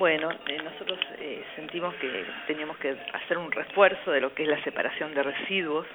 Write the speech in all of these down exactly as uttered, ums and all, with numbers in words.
Bueno, eh, nosotros eh, sentimos que teníamos que hacer un refuerzo de lo que es la separación de residuos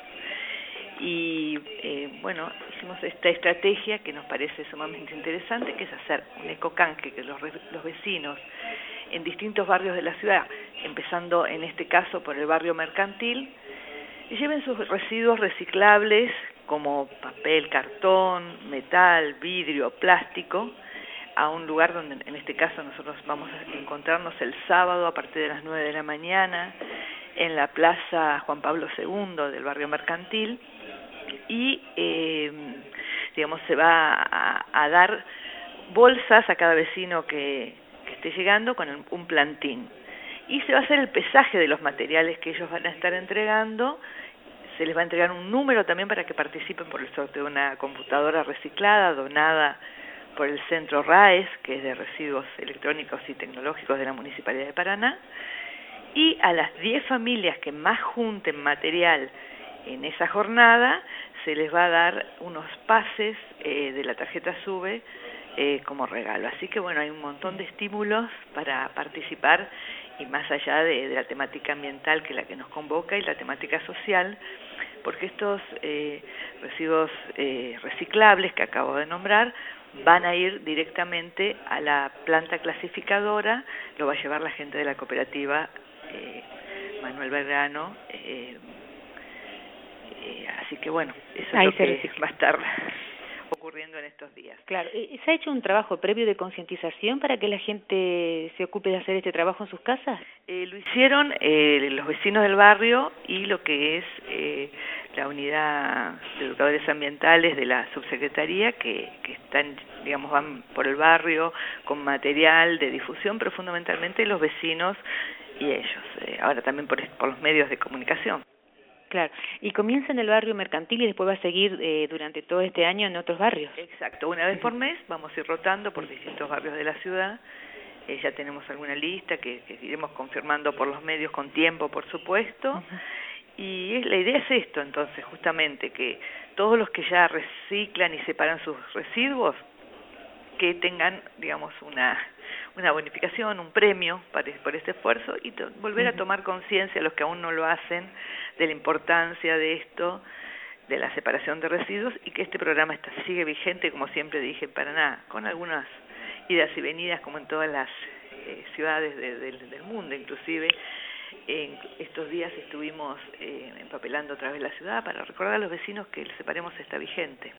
y, eh, bueno, hicimos esta estrategia que nos parece sumamente interesante, que es hacer un ecocanje, que los, los vecinos en distintos barrios de la ciudad, empezando en este caso por el barrio mercantil, lleven sus residuos reciclables como papel, cartón, metal, vidrio, plástico, a un lugar donde en este caso nosotros vamos a encontrarnos el sábado a partir de las nueve de la mañana en la Plaza Juan Pablo segundo del barrio mercantil y eh, digamos se va a, a dar bolsas a cada vecino que, que esté llegando con un plantín y se va a hacer el pesaje de los materiales que ellos van a estar entregando. Se les va a entregar un número también para que participen por el sorteo de una computadora reciclada donada por el Centro RAES, que es de Residuos Electrónicos y Tecnológicos de la Municipalidad de Paraná, y a las diez familias que más junten material en esa jornada, se les va a dar unos pases eh, de la tarjeta SUBE eh, como regalo. Así que bueno, hay un montón de estímulos para participar y más allá de, de la temática ambiental, que es la que nos convoca, y la temática social, porque estos eh, residuos eh, reciclables que acabo de nombrar van a ir directamente a la planta clasificadora, lo va a llevar la gente de la cooperativa eh, Manuel Belgrano, eh, eh, así que bueno, eso Ahí es lo que va a estar ocurriendo en estos días. Claro, ¿se ha hecho un trabajo previo de concientización para que la gente se ocupe de hacer este trabajo en sus casas? Eh, lo hicieron eh, los vecinos del barrio y lo que es eh, la unidad de educadores ambientales de la subsecretaría que, que están, digamos, van por el barrio con material de difusión, pero fundamentalmente los vecinos y ellos, eh, ahora también por, por los medios de comunicación. Claro, y comienza en el barrio mercantil y después va a seguir eh, durante todo este año en otros barrios. Exacto, una vez por mes vamos a ir rotando por distintos barrios de la ciudad. Eh, ya tenemos alguna lista que, que iremos confirmando por los medios con tiempo, por supuesto. Uh-huh. Y es, la idea es esto, entonces, justamente, que todos los que ya reciclan y separan sus residuos, que tengan, digamos, una, una bonificación, un premio para, por este esfuerzo y to, volver uh-huh. a tomar conciencia, los que aún no lo hacen, de la importancia de esto, de la separación de residuos, y que este programa está, sigue vigente, como siempre dije, en Paraná, con algunas idas y venidas, como en todas las eh, ciudades de, de, del mundo, inclusive. En estos días estuvimos eh, empapelando otra vez la ciudad para recordar a los vecinos que el Separemos está vigente.